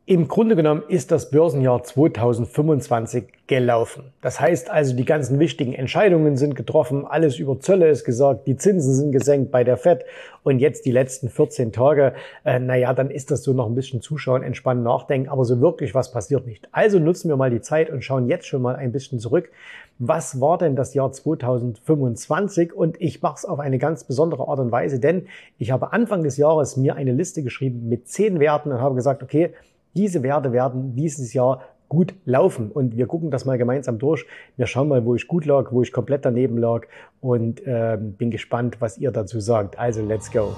Im Grunde genommen ist das Börsenjahr 2025 gelaufen. Das heißt also, die ganzen wichtigen Entscheidungen sind getroffen, alles über Zölle ist gesagt, die Zinsen sind gesenkt bei der FED und jetzt die letzten 14 Tage, dann ist das so noch ein bisschen zuschauen, entspannen, nachdenken, aber so wirklich was passiert nicht. Also nutzen wir mal die Zeit und schauen jetzt schon mal ein bisschen zurück. Was war denn das Jahr 2025? Und ich mache es auf eine ganz besondere Art und Weise, denn ich habe Anfang des Jahres mir eine Liste geschrieben mit 10 Werten und habe gesagt, okay, diese Werte werden dieses Jahr gut laufen und wir gucken das mal gemeinsam durch. Wir schauen mal, wo ich gut lag, wo ich komplett daneben lag und bin gespannt, was ihr dazu sagt. Also, let's go!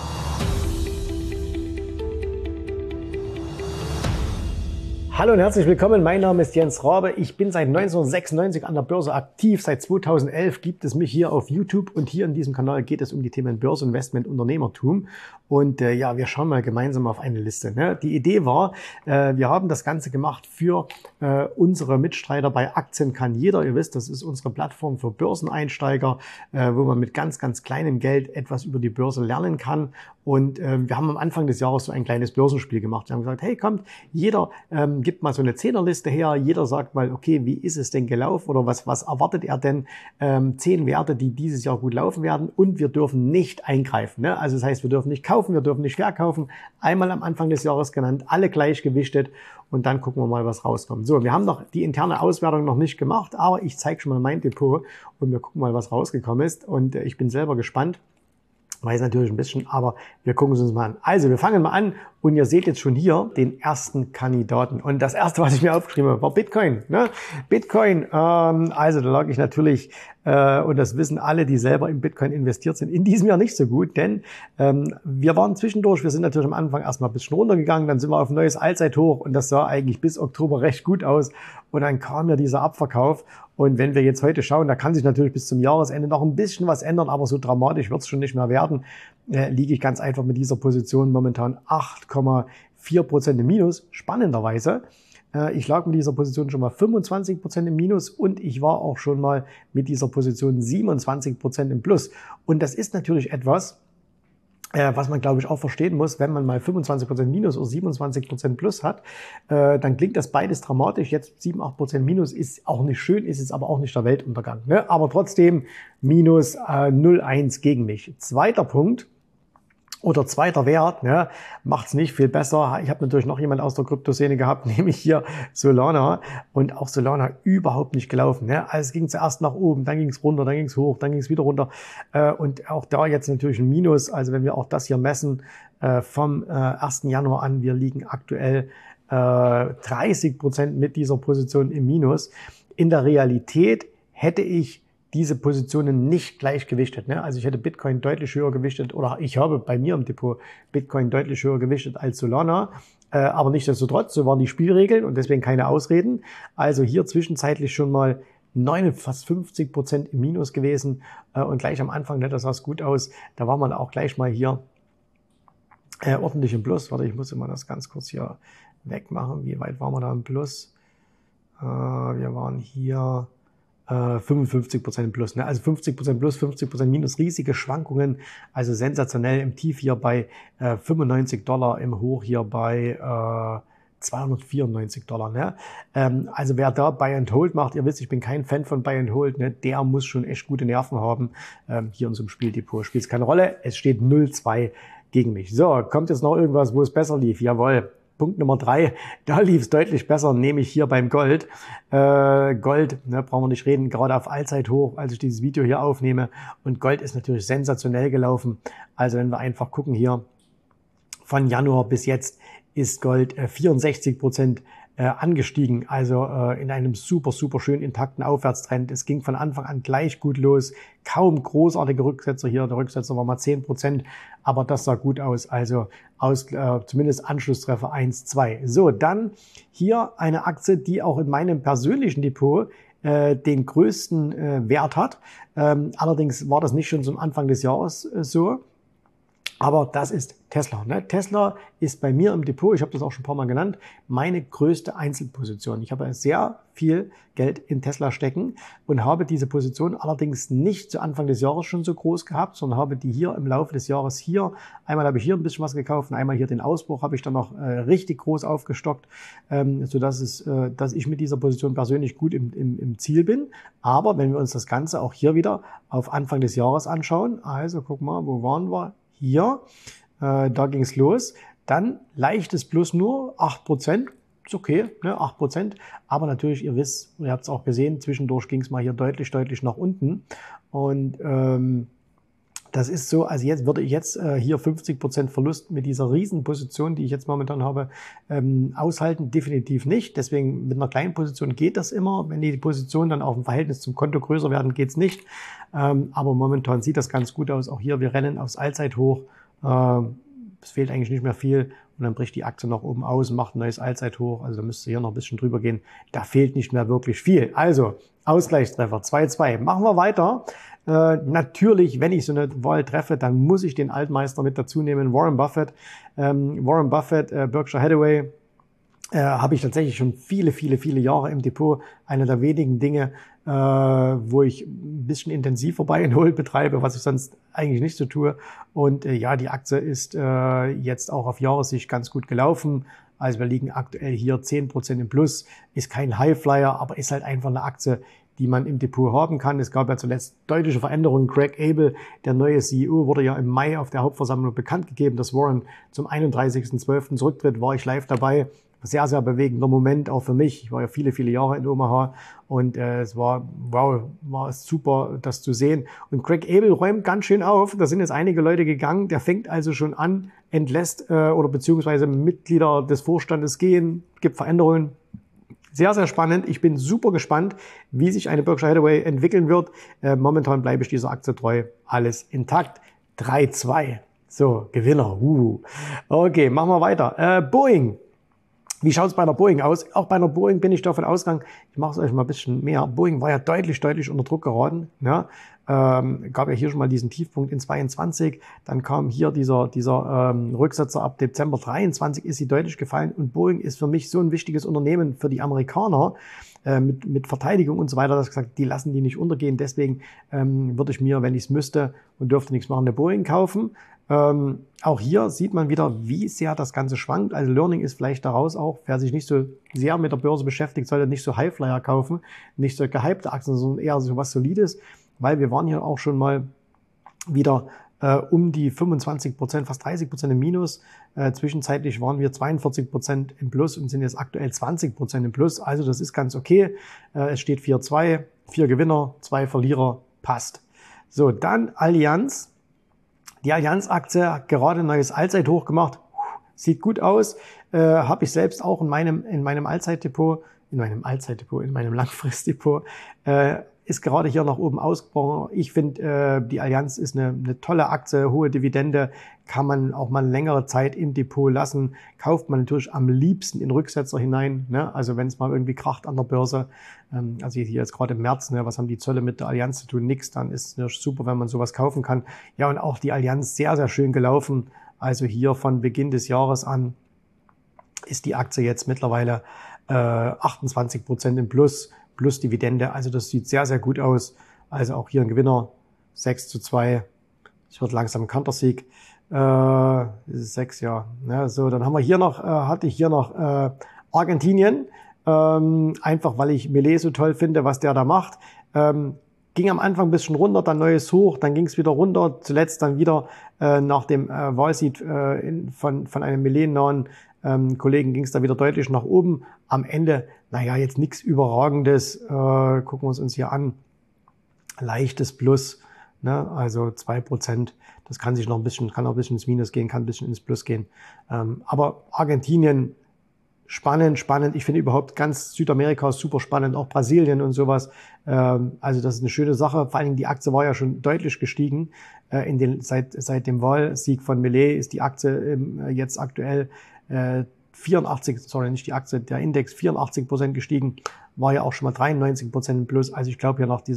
Hallo und herzlich willkommen, mein Name ist Jens Rabe. Ich bin seit 1996 an der Börse aktiv. Seit 2011 gibt es mich hier auf YouTube und hier in diesem Kanal geht es um die Themen Börse, Investment, Unternehmertum. Und wir schauen mal gemeinsam auf eine Liste. Ne? Die Idee war, wir haben das Ganze gemacht für unsere Mitstreiter bei Aktien kann jeder. Ihr wisst, das ist unsere Plattform für Börseneinsteiger, wo man mit ganz, ganz kleinem Geld etwas über die Börse lernen kann. Und wir haben am Anfang des Jahres so ein kleines Börsenspiel gemacht. Wir haben gesagt, hey, kommt, jeder gibt mal so eine Zehnerliste her. Jeder sagt mal, okay, wie ist es denn gelaufen oder was erwartet er denn? 10 Werte, die dieses Jahr gut laufen werden und wir dürfen nicht eingreifen. Ne? Also das heißt, wir dürfen nicht kaufen, wir dürfen nicht verkaufen. Einmal am Anfang des Jahres genannt, alle gleichgewichtet und dann gucken wir mal, was rauskommt. So, wir haben noch die interne Auswertung noch nicht gemacht, aber ich zeige schon mal mein Depot und wir gucken mal, was rausgekommen ist und ich bin selber gespannt. Weiß natürlich ein bisschen, aber wir gucken es uns mal an. Also, wir fangen mal an und ihr seht jetzt schon hier den ersten Kandidaten. Und das erste, was ich mir aufgeschrieben habe, war Bitcoin. Ne? Bitcoin, also da lag ich natürlich, und das wissen alle, die selber in Bitcoin investiert sind, in diesem Jahr nicht so gut, denn wir waren zwischendurch, wir sind natürlich am Anfang erstmal ein bisschen runtergegangen, dann sind wir auf ein neues Allzeithoch und das sah eigentlich bis Oktober recht gut aus und dann kam ja dieser Abverkauf. Und wenn wir jetzt heute schauen, da kann sich natürlich bis zum Jahresende noch ein bisschen was ändern, aber so dramatisch wird es schon nicht mehr werden, liege ich ganz einfach mit dieser Position momentan 8,4% im Minus, spannenderweise. Ich lag mit dieser Position schon mal 25% im Minus und ich war auch schon mal mit dieser Position 27% im Plus. Und das ist natürlich etwas, was man, glaube ich, auch verstehen muss, wenn man mal 25% Minus oder 27% Plus hat, dann klingt das beides dramatisch. Jetzt 7-8% Minus ist auch nicht schön, ist es aber auch nicht der Weltuntergang. Ne? Aber trotzdem minus 0,1 gegen mich. Zweiter Punkt. Oder zweiter Wert, ne, macht's nicht viel besser. Ich habe natürlich noch jemand aus der Kryptoszene gehabt, nämlich hier Solana. Und auch Solana überhaupt nicht gelaufen. Ne? Also es ging zuerst nach oben, dann ging's runter, dann ging's hoch, dann ging's wieder runter. Und auch da jetzt natürlich ein Minus. Also wenn wir auch das hier messen vom 1. Januar an, wir liegen aktuell 30% mit dieser Position im Minus. In der Realität hätte ich diese Positionen nicht gleichgewichtet. Ne? Also ich hätte Bitcoin deutlich höher gewichtet oder ich habe bei mir im Depot Bitcoin deutlich höher gewichtet als Solana. Aber nichtsdestotrotz, so waren die Spielregeln und deswegen keine Ausreden. Also hier zwischenzeitlich schon mal fast 50% im Minus gewesen und gleich am Anfang, ne, das sah gut aus. Da war man auch gleich mal hier ordentlich im Plus. Warte, ich muss immer das ganz kurz hier wegmachen. Wie weit waren wir da im Plus? Wir waren hier 55% plus, ne? Also 50% plus, 50% minus, riesige Schwankungen, also sensationell im Tief hier bei $95, im Hoch hier bei $294, ne? Also wer da Buy and Hold macht, ihr wisst, ich bin kein Fan von Buy and Hold, ne? Der muss schon echt gute Nerven haben. Hier in so einem Spieldepot spielt es keine Rolle, es steht 0,2 gegen mich. So, kommt jetzt noch irgendwas, wo es besser lief? Jawohl. Punkt Nummer 3, da lief es deutlich besser, nämlich hier beim Gold. Gold, ne, brauchen wir nicht reden, gerade auf Allzeithoch, als ich dieses Video hier aufnehme. Und Gold ist natürlich sensationell gelaufen. Also wenn wir einfach gucken hier, von Januar bis jetzt ist Gold 64% angestiegen, also in einem super, super schön intakten Aufwärtstrend. Es ging von Anfang an gleich gut los, kaum großartige Rücksetzer hier, der Rücksetzer war mal 10%, aber das sah gut aus, also zumindest Anschlusstreffer 1, 2. So, dann hier eine Aktie, die auch in meinem persönlichen Depot den größten Wert hat. Allerdings war das nicht schon zum Anfang des Jahres so, aber das ist Tesla. Ne? Tesla ist bei mir im Depot, ich habe das auch schon ein paar Mal genannt, meine größte Einzelposition. Ich habe sehr viel Geld in Tesla stecken und habe diese Position allerdings nicht zu Anfang des Jahres schon so groß gehabt, sondern habe die hier im Laufe des Jahres einmal habe ich hier ein bisschen was gekauft und einmal hier den Ausbruch habe ich dann noch richtig groß aufgestockt, dass ich mit dieser Position persönlich gut im Ziel bin. Aber wenn wir uns das Ganze auch hier wieder auf Anfang des Jahres anschauen, also guck mal, wo waren wir? Hier. Da ging es los. Dann leichtes Plus nur, 8%. Ist okay, ne, 8%. Aber natürlich, ihr wisst, ihr habt es auch gesehen, zwischendurch ging es mal hier deutlich nach unten. Und das ist so, also jetzt würde ich hier 50% Verlust mit dieser Riesenposition, die ich jetzt momentan habe, aushalten. Definitiv nicht. Deswegen mit einer kleinen Position geht das immer. Wenn die Positionen dann auf dem Verhältnis zum Konto größer werden, geht's nicht. Aber momentan sieht das ganz gut aus. Auch hier, wir rennen aufs Allzeithoch. Es fehlt eigentlich nicht mehr viel und dann bricht die Aktie nach oben aus und macht ein neues Allzeithoch. Also da müsste hier noch ein bisschen drüber gehen. Da fehlt nicht mehr wirklich viel. Also Ausgleichstreffer 2,2. Machen wir weiter. Natürlich, wenn ich so eine Wahl treffe, dann muss ich den Altmeister mit dazu nehmen, Warren Buffett. Berkshire Hathaway. Habe ich tatsächlich schon viele Jahre im Depot. Einer der wenigen Dinge, wo ich ein bisschen intensiver Buy and Hold betreibe, was ich sonst eigentlich nicht so tue. Und ja, die Aktie ist jetzt auch auf Jahressicht ganz gut gelaufen. Also wir liegen aktuell hier 10% im Plus. Ist kein Highflyer, aber ist halt einfach eine Aktie, die man im Depot haben kann. Es gab ja zuletzt deutliche Veränderungen. Greg Abel, der neue CEO, wurde ja im Mai auf der Hauptversammlung bekannt gegeben, dass Warren zum 31.12. zurücktritt. War ich live dabei. Sehr bewegender Moment, auch für mich. Ich war ja viele Jahre in Omaha und es war super, das zu sehen. Und Greg Abel räumt ganz schön auf. Da sind jetzt einige Leute gegangen. Der fängt also schon an, entlässt oder beziehungsweise Mitglieder des Vorstandes gehen, gibt Veränderungen. Sehr spannend. Ich bin super gespannt, wie sich eine Berkshire Hathaway entwickeln wird. Momentan bleibe ich dieser Aktie treu. Alles intakt. 3,2. So, Gewinner. Okay, machen wir weiter. Boeing. Wie schaut es bei der Boeing aus? Auch bei der Boeing bin ich davon ausgegangen, ich mache es euch mal ein bisschen mehr. Boeing war ja deutlich unter Druck geraten. Ja? Gab ja hier schon mal diesen Tiefpunkt in 22. Dann kam hier dieser Rücksetzer ab Dezember 23, ist sie deutlich gefallen. Und Boeing ist für mich so ein wichtiges Unternehmen für die Amerikaner mit Verteidigung und so weiter, dass ich gesagt, die lassen die nicht untergehen. Deswegen würde ich mir, wenn ich es müsste und dürfte nichts machen, eine Boeing kaufen. Auch hier sieht man wieder, wie sehr das Ganze schwankt. Also Learning ist vielleicht daraus auch, wer sich nicht so sehr mit der Börse beschäftigt, sollte nicht so Highflyer kaufen, nicht so gehypte Aktien, sondern eher so was Solides, weil wir waren hier auch schon mal wieder um die 25%, fast 30% im Minus. Zwischenzeitlich waren wir 42% im Plus und sind jetzt aktuell 20% im Plus. Also das ist ganz okay. Es steht 4,2, 4 Gewinner, 2 Verlierer, passt. So, dann Allianz. Die Allianz-Aktie hat gerade ein neues Allzeithoch gemacht. Sieht gut aus. Habe ich selbst auch in meinem Langfristdepot, ist gerade hier nach oben ausgebrochen. Ich finde, die Allianz ist eine tolle Aktie, hohe Dividende, kann man auch mal längere Zeit im Depot lassen. Kauft man natürlich am liebsten in Rücksetzer hinein, ne? Also wenn es mal irgendwie kracht an der Börse, also hier jetzt gerade im März, ne? Was haben die Zölle mit der Allianz zu tun? Nix, dann ist es super, wenn man sowas kaufen kann. Ja, und auch die Allianz sehr schön gelaufen. Also hier von Beginn des Jahres an ist die Aktie jetzt mittlerweile 28% im Plus Dividende. Also das sieht sehr gut aus. Also auch hier ein Gewinner, 6:2. Es wird langsam ein Kantersieg. 6, ja. So, dann haben wir hier noch, hatte ich hier noch Argentinien. Einfach weil ich Millet so toll finde, was der da macht. Ging am Anfang ein bisschen runter, dann neues Hoch, dann ging es wieder runter. Zuletzt dann wieder nach dem Wahlsieg von einem Millet-nahen Kollegen ging es da wieder deutlich nach oben. Am Ende, jetzt nichts Überragendes. Gucken wir uns hier an. Leichtes Plus, ne? Also 2%. Das kann auch ein bisschen ins Minus gehen, kann ein bisschen ins Plus gehen. Aber Argentinien, spannend. Ich finde überhaupt ganz Südamerika super spannend, auch Brasilien und sowas. Also das ist eine schöne Sache. Vor allen Dingen die Aktie war ja schon deutlich gestiegen. Seit dem Wahlsieg von Millet ist die Aktie jetzt aktuell 84, nicht die Aktie, der Index 84% gestiegen, war ja auch schon mal 93% im Plus. Also ich glaube, hier nach dieser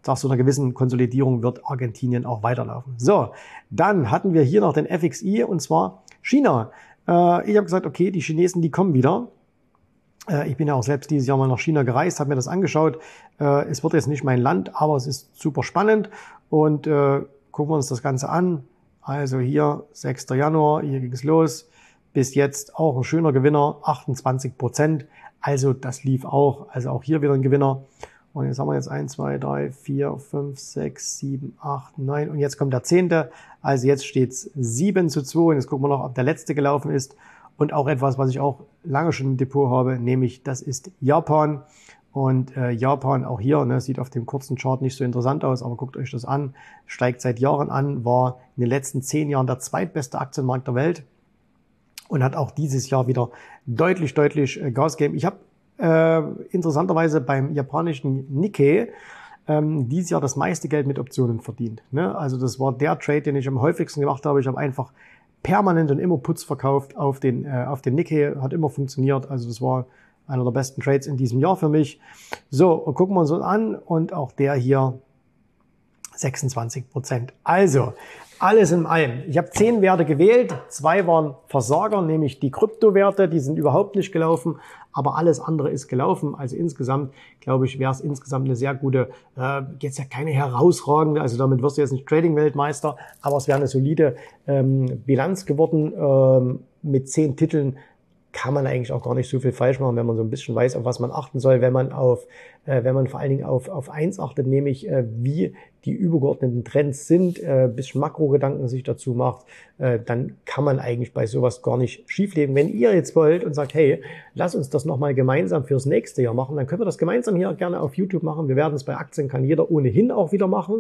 nach so einer gewissen Konsolidierung wird Argentinien auch weiterlaufen. So, dann hatten wir hier noch den FXI und zwar China. Ich habe gesagt, okay, die Chinesen, die kommen wieder. Ich bin ja auch selbst dieses Jahr mal nach China gereist, habe mir das angeschaut. Es wird jetzt nicht mein Land, aber es ist super spannend und gucken wir uns das Ganze an. Also hier 6. Januar, hier ging es los. Bis jetzt auch ein schöner Gewinner, 28%. Also das lief auch, also auch hier wieder ein Gewinner. Und jetzt haben wir jetzt 1, 2, 3, 4, 5, 6, 7, 8, 9 und jetzt kommt der 10. Also jetzt steht es 7:2 und jetzt gucken wir noch, ob der letzte gelaufen ist. Und auch etwas, was ich auch lange schon im Depot habe, nämlich das ist Japan. Und Japan auch hier, ne, sieht auf dem kurzen Chart nicht so interessant aus, aber guckt euch das an, steigt seit Jahren an, war in den letzten 10 Jahren der zweitbeste Aktienmarkt der Welt und hat auch dieses Jahr wieder deutlich Gas gegeben. Ich habe interessanterweise beim japanischen Nikkei dieses Jahr das meiste Geld mit Optionen verdient. Ne? Also das war der Trade, den ich am häufigsten gemacht habe. Ich habe einfach permanent und immer Puts verkauft auf den Nikkei, hat immer funktioniert. Also das war einer der besten Trades in diesem Jahr für mich. So, und gucken wir uns an und auch der hier 26%. Also, alles in allem. Ich habe 10 Werte gewählt, 2 waren Versager, nämlich die Kryptowerte, die sind überhaupt nicht gelaufen, aber alles andere ist gelaufen. Also insgesamt, glaube ich, wäre es insgesamt eine sehr gute, jetzt ja keine herausragende, also damit wirst du jetzt nicht Trading-Weltmeister, aber es wäre eine solide Bilanz geworden mit 10 Titeln. Kann man eigentlich auch gar nicht so viel falsch machen, wenn man so ein bisschen weiß, auf was man achten soll, wenn man vor allen Dingen auf eins achtet, nämlich wie die übergeordneten Trends sind, bisschen Makrogedanken sich dazu macht, dann kann man eigentlich bei sowas gar nicht schieflegen. Wenn ihr jetzt wollt und sagt, hey, lass uns das nochmal gemeinsam fürs nächste Jahr machen, dann können wir das gemeinsam hier gerne auf YouTube machen. Wir werden es bei Aktien kann jeder ohnehin auch wieder machen.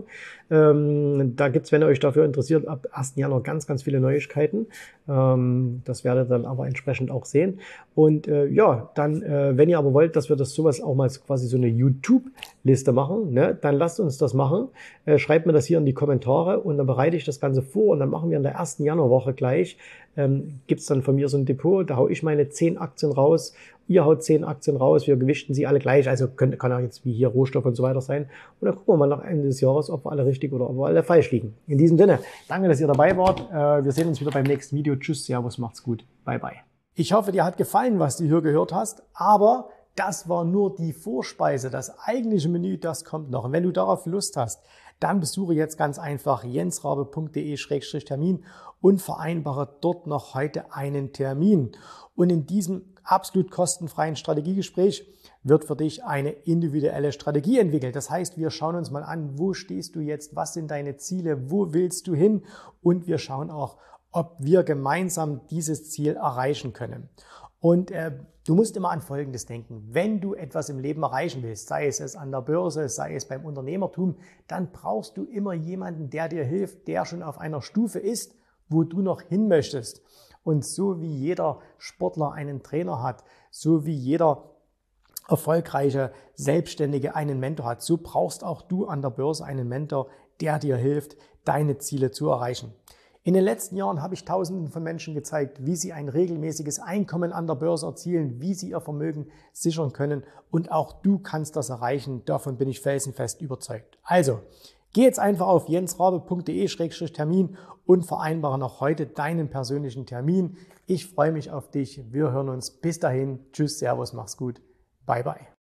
Da gibt's, wenn ihr euch dafür interessiert, ab 1. Januar ganz viele Neuigkeiten. Das werdet ihr dann aber entsprechend auch sehen. Und ja, dann, wenn ihr aber wollt, dass wir das sowas auch mal quasi so eine YouTube-Liste machen, ne, dann lasst uns das machen. Schreibt mir das hier in die Kommentare und dann bereite ich das Ganze vor und dann machen wir in der 1. Januarwoche gleich, gibt's dann von mir so ein Depot, da hau ich meine 10 Aktien raus, ihr haut 10 Aktien raus, wir gewichten sie alle gleich, also kann auch jetzt wie hier Rohstoff und so weiter sein und dann gucken wir mal nach Ende des Jahres, ob wir alle richtig oder ob wir alle falsch liegen. In diesem Sinne, danke, dass ihr dabei wart, wir sehen uns wieder beim nächsten Video, tschüss, servus, macht's gut, bye bye. Ich hoffe, dir hat gefallen, was du hier gehört hast, aber das war nur die Vorspeise, das eigentliche Menü, das kommt noch. Und wenn du darauf Lust hast, dann besuche jetzt ganz einfach jensrabe.de/termin und vereinbare dort noch heute einen Termin. Und in diesem absolut kostenfreien Strategiegespräch wird für dich eine individuelle Strategie entwickelt. Das heißt, wir schauen uns mal an, wo stehst du jetzt, was sind deine Ziele, wo willst du hin und wir schauen auch, ob wir gemeinsam dieses Ziel erreichen können. Und du musst immer an Folgendes denken. Wenn du etwas im Leben erreichen willst, sei es an der Börse, sei es beim Unternehmertum, dann brauchst du immer jemanden, der dir hilft, der schon auf einer Stufe ist, wo du noch hin möchtest. Und so wie jeder Sportler einen Trainer hat, so wie jeder erfolgreiche Selbstständige einen Mentor hat, so brauchst auch du an der Börse einen Mentor, der dir hilft, deine Ziele zu erreichen. In den letzten Jahren habe ich Tausenden von Menschen gezeigt, wie sie ein regelmäßiges Einkommen an der Börse erzielen, wie sie ihr Vermögen sichern können und auch du kannst das erreichen. Davon bin ich felsenfest überzeugt. Also, geh jetzt einfach auf jensrabe.de/termin und vereinbare noch heute deinen persönlichen Termin. Ich freue mich auf dich. Wir hören uns. Bis dahin. Tschüss, Servus, mach's gut. Bye, bye.